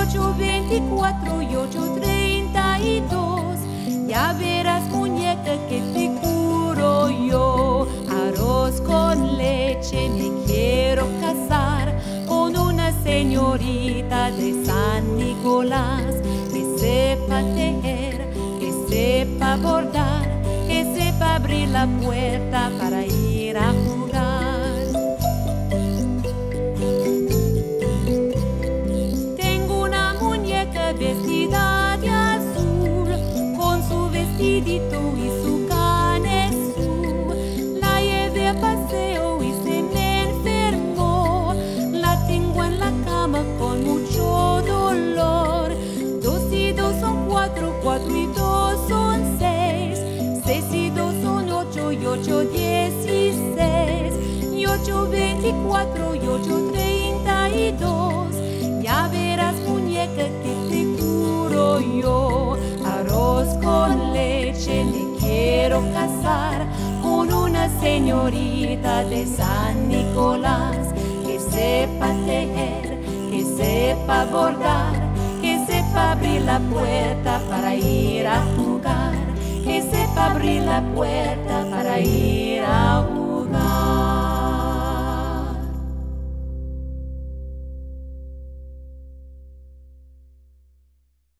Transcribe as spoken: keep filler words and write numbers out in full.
ocho veinticuatro y ocho treinta y dos. Ya verás, muñeca, que te curo yo. Arroz con leche, me quiero casar con una señorita de San Nicolás, que sepa tejer, que sepa bordar, que sepa abrir la puerta para ir a jugar. Tengo una muñeca vestida de azul, con su vestidito y su canesú. La llevé a paseo y se me enfermó. La tengo en la cama con mucho dolor. Dos y dos son cuatro, cuatro y dos son seis. Seis y dos son ocho y ocho dieciséis. Y ocho veinticuatro y ocho treinta y dos. Ya verás, muñeca, que te curo yo. Arroz con leche, me quiero casar con una señorita de San Nicolás, que sepa tejer, que sepa bordar, que sepa abrir la puerta para ir a jugar, que sepa abrir la puerta para ir a jugar.